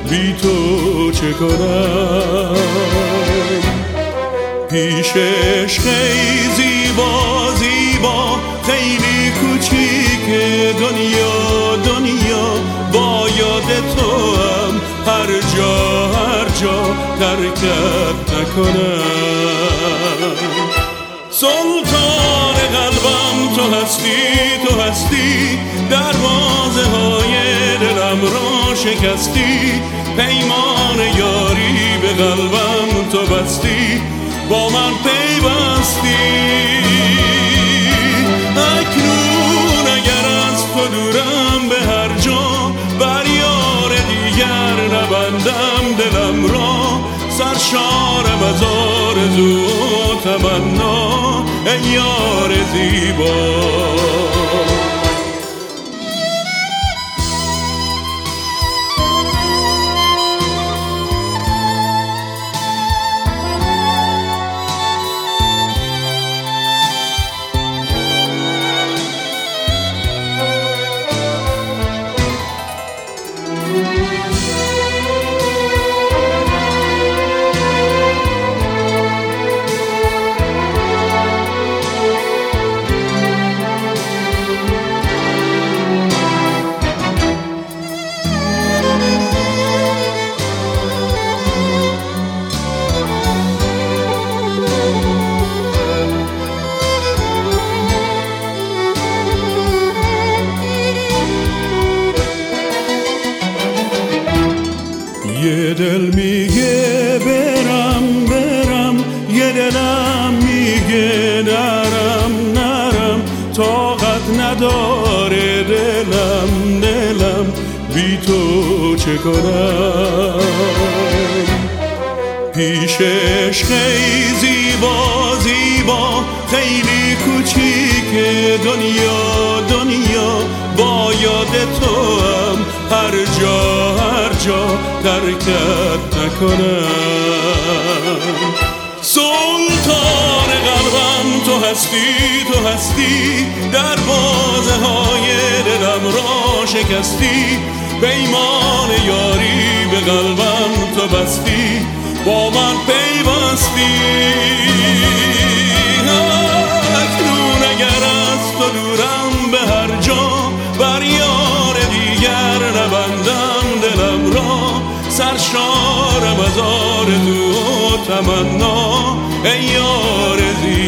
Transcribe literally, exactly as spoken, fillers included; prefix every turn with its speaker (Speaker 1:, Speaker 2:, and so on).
Speaker 1: بی تو چه کنم؟ پیشش خیلی زیبا زیبا، خیلی کوچیک دنیا دنیا، با یاد تو هم هر جا هر جا ترکت نکنم. سلطان قلبم تو هستی تو هستی، دروازه های دلم را شکستی، پیمان یاری به قلبم تو بستی، با من پیوستی. اکنون اگر از تو دورم به هر جا، بر یار دیگر نبندم دلم را، سرشارم از آرزو و تمنا ای یار زیبا. یه دل میگه برم برم، یه دلم میگه نرم نرم، طاقت نداره دلم دلم، بی تو چه کنم؟ پیشش خیلی زیبا زیبا، خیلی کوچیک دنیا دنیا، با یاد تو هم هر جا هر جا ترکت نکنم. سلطان قلبم تو هستی تو هستی، دروازه های دلم را شکستی، پیمان یاری به قلبم تو بستی، با من پیوستی. اکنون اگر از تو دورم به هر جا، بر یار دیگر نبندم دلم را، سرشارم از آرزو و تمنا ای یار زیبا.